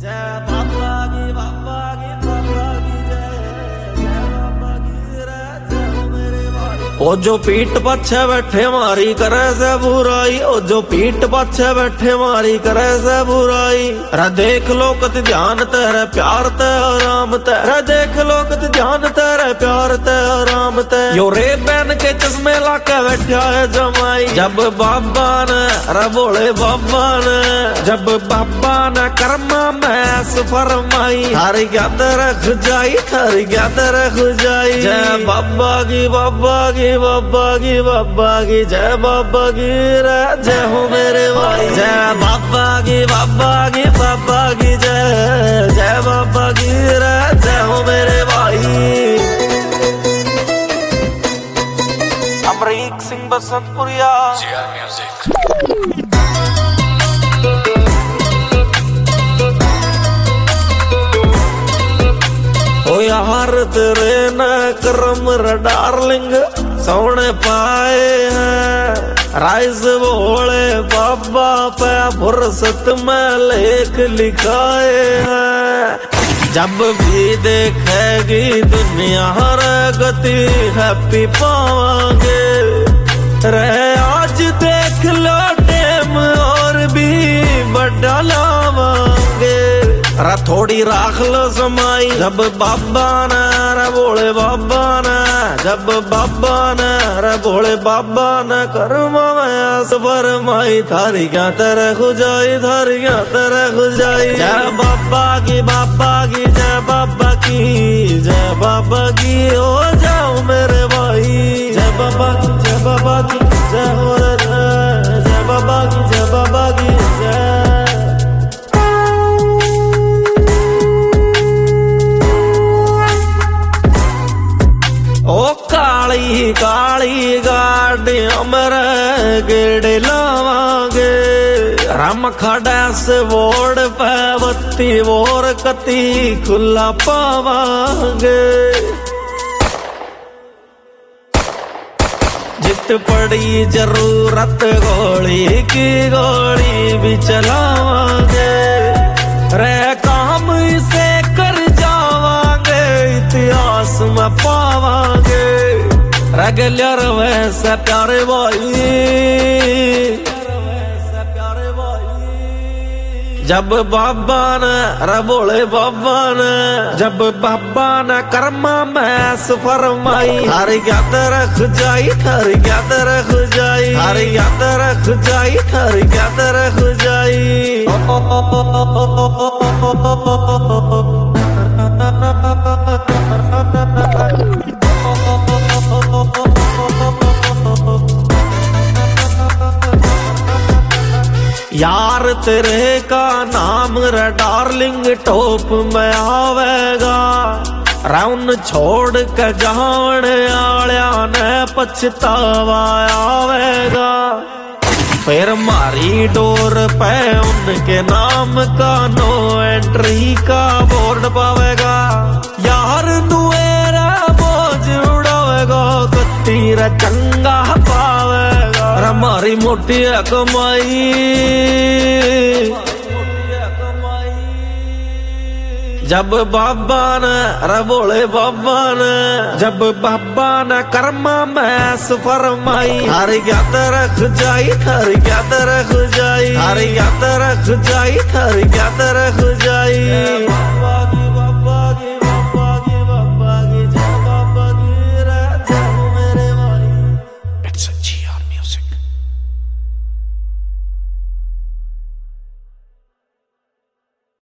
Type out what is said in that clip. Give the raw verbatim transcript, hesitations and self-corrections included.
ओ जो पीठ पछे बैठे मारी करे से बुराई, ओ जो पीठ पछे बैठे मारी करे से बुराई। रे देख लो कत ध्यान तेरे प्यार ते आराम ते, रे देख लो कत ध्यान तेरे प्यार ते आराम ते। यो रे बहन के चश्मे लाके बैठा है जमाई, जब बाबा ने रे बोले बाबा ने, जब बाबा ने कर्मा में फरमाई। थारी क्या तेरे खुजाई, थारी क्या तेरे खुजाई। जय बाबा की बाबा की बाबा की बाबा की, जय बाबा की रे जय हो मेरे भाई। जय बाबा की बाबा की बाबा की, जय जय बाबा की रे जय हो मेरे भाई। अमरीक सिंह बसंतपुरिया म्यूजिक। ओ यार तेरे न करम रे डार्लिंग सोने पाए हैं, राइज बोले बाबा पे फुर्सत में लेख लिखाए हैं। जब भी देखेगी दुनिया हर गति हैप्पी पावांगे रे। आज देख लो टेम और भी बड़ा लावांगे रे। थोड़ी राख लो समाई, जब बाबा ने रे बोले बाबा ने, जब बाबा ने रे बोले बाबा ने कर्मा में सबर माई। थारी क्या तेरे खुजाई, थारी क्या तेरे खुजाई। जय बाबा की बाबा की, जय बाबा की जय बाबा की, हो जाओ मेरे भाई। जय बाबा की जय बाबा की जय हो रे, जय बाबा की जय बाबा की जय। ओ काली काली गाड़ियां मेरे गेड़े लावांगे, रम खड़ा से वोड़ पे बत्ती वोर कती खुला पावांगे। जित पड़ी जरूरत गोली की गोली भी चलावांगे रे। काम इसे कर जावांगे, इतिहास में पावांगे रेगुलर वैसे प्यारे भाई। जब बाबा ने रे बोले बाबा ने, जब बाबा ने कर्मा में फरमाई। थारी क्या तेरे खुजाई, थारी क्या तेरे खुजाई। थारी क्या तेरे खुजाई, थारी क्या तेरे खुजाई। यार तेरे का नाम रे डार्लिंग टॉप में आवेगा, राउन छोड़ के जान आलिया ने पछतावा आवेगा। फिर मारी डोर पे उनके नाम का नो एंट्री का बोर्ड पावेगा। यार नुएरा बोझ उड़ावेगा, कत्तीरा चंगा पावेगा। हमारी मोटी कमाई, जब बाबा ने रे बोले बाबा ने, जब बाबा ने कर्मा में फरमाई। थारी क्या तेरे खुजाई, थारी क्या तेरे खुजाई। थारी क्या तेरे खुजाई, थारी क्या तेरे